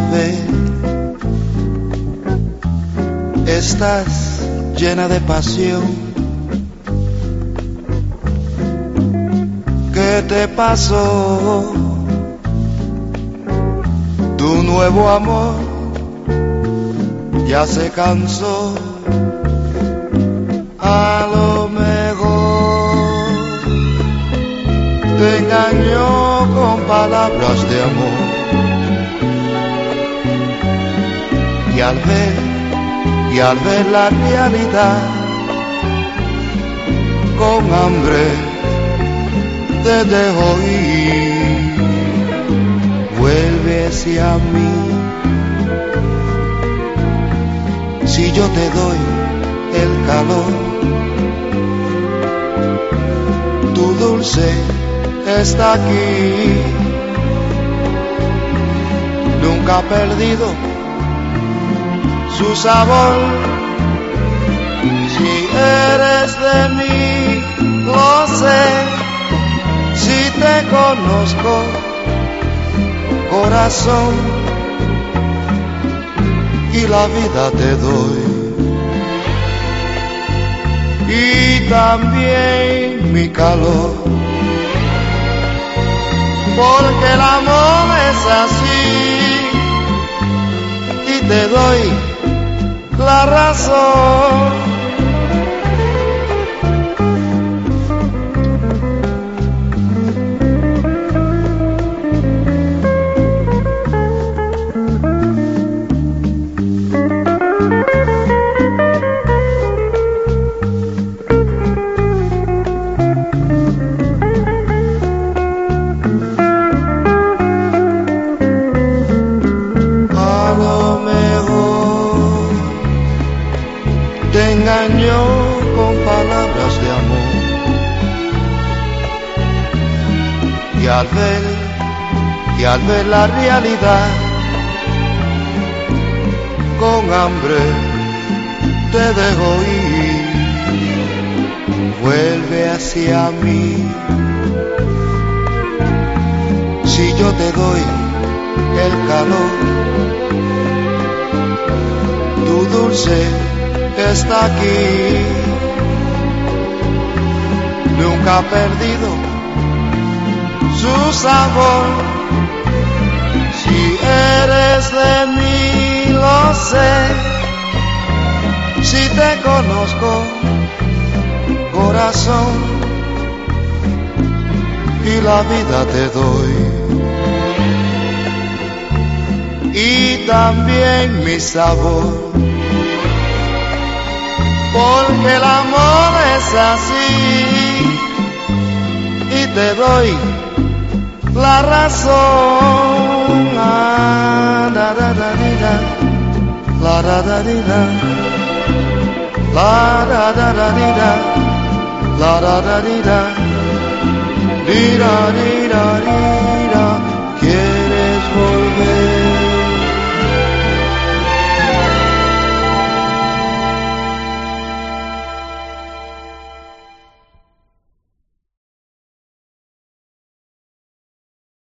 ver, estás llena de pasión. ¿Qué te pasó? Tu nuevo amor ya se cansó. A lo mejor te engañó con palabras de amor. Y al ver la realidad, con hambre te dejo ir. Vuelve hacia mí. Si yo te doy el calor, tu dulce está aquí. Nunca ha perdido su sabor. Si eres de mí, lo sé. Si te conozco, corazón, y la vida te doy. Y también mi calor, porque el amor es así. Y te doy la razón. Te engañó con palabras de amor. Y al ver la realidad, con hambre te dejo ir. Vuelve hacia mí. Si yo te doy el calor, tu dulce está aquí. Nunca ha perdido su sabor. Si eres de mí, lo sé. Si te conozco, corazón, y la vida te doy. Y también mi sabor, porque el amor es así. Y te doy la razón. La da da da da, la da da da, la da da da, la da da da, di da di da di.